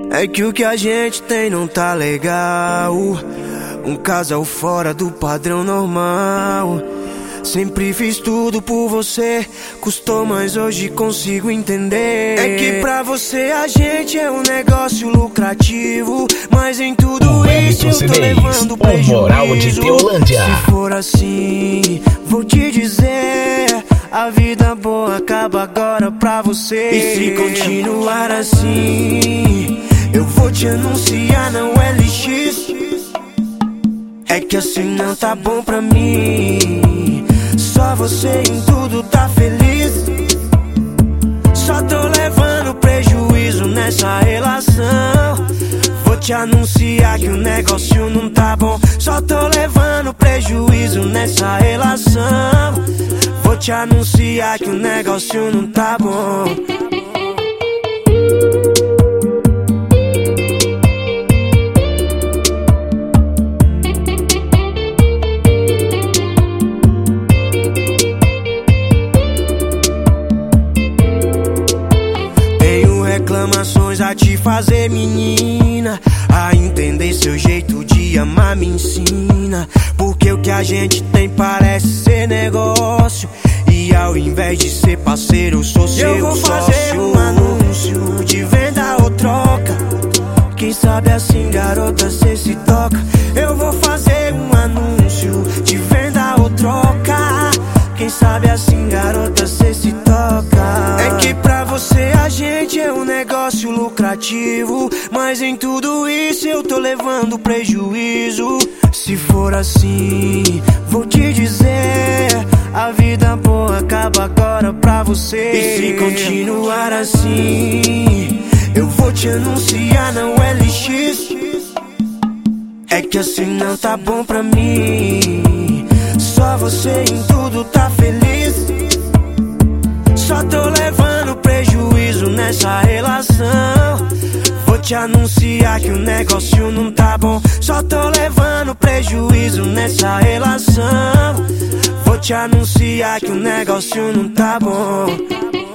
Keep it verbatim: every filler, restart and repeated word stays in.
É que o que a gente tem não tá legal. Um casal fora do padrão normal. Sempre fiz tudo por você, custou, mas hoje consigo entender. É que pra você a gente é um negócio lucrativo, mas em tudo o isso eu tô levando prejuízo. O Moral de Teolândia. Se for assim, vou te dizer, a vida boa acaba agora pra você. E se continuar assim, eu vou te anunciar, não é L X. É que assim não tá bom pra mim. Só você em tudo tá feliz. Só tô levando prejuízo nessa relação. Vou te anunciar que o negócio não tá bom. Só tô levando prejuízo nessa relação. Vou te anunciar que o negócio não tá bom. Reclamações a te fazer, menina, a entender seu jeito de amar, me ensina. Porque o que a gente tem parece ser negócio, e ao invés de ser parceiro, eu sou seu sócio. Eu vou fazer um anúncio de venda ou troca. Quem sabe assim, garota, cê se toca. Eu vou fazer um anúncio de venda ou troca. Quem sabe assim, garota, cê se toca. É que pra você a gente é um negócio lucrativo, mas em tudo isso eu tô levando prejuízo. Se for assim, vou te dizer, a vida boa acaba agora pra você. E se continuar assim, eu vou te anunciar, não é L X. É que assim não tá bom pra mim. Só você em tudo tá feliz. Só tô levando prejuízo nessa relação. Vou te anunciar que o negócio não tá bom. Só tô levando prejuízo nessa relação. Vou te anunciar que o negócio não tá bom.